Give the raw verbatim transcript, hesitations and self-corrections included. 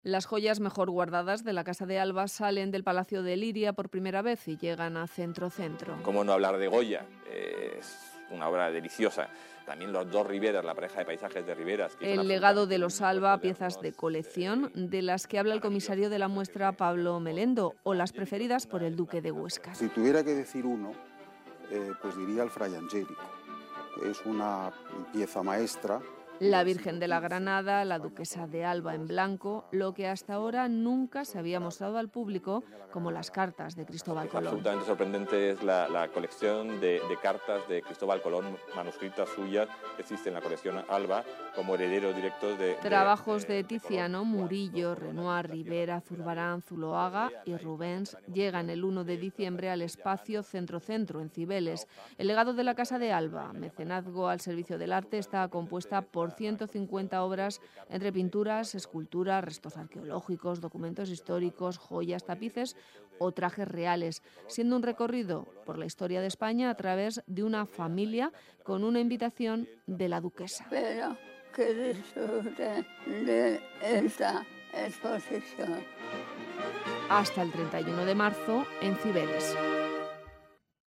Las joyas mejor guardadas de la Casa de Alba salen del Palacio de Liria por primera vez y llegan a Centro Centro. ¿Cómo no hablar de Goya? Eh, es una obra deliciosa. También los dos Riveras, la pareja de paisajes de Riveras. Que El legado de los Alba, piezas de colección de las que habla el comisario de la muestra Pablo Melendo, o las preferidas por el duque de Huesca. Si tuviera que decir uno, eh, pues diría el Fray Angélico. Es una pieza maestra. La Virgen de la Granada, la Duquesa de Alba en blanco, lo que hasta ahora nunca se había mostrado al público, como las cartas de Cristóbal Colón. Absolutamente sorprendente es la, la colección de, de cartas de Cristóbal Colón, manuscritas suyas, que existe en la colección Alba, como heredero directo de... Trabajos de, de, de Tiziano, Murillo, Renoir, Rivera, Zurbarán, Zuloaga y Rubens llegan el uno de diciembre al espacio Centro Centro, en Cibeles. El legado de la Casa de Alba, mecenazgo al servicio del arte, está compuesta por ciento cincuenta obras entre pinturas, esculturas, restos arqueológicos, documentos históricos, joyas, tapices o trajes reales, siendo un recorrido por la historia de España a través de una familia con una invitación de la duquesa. Pero que disfruten de esta exposición. Hasta el treinta y uno de marzo en Cibeles.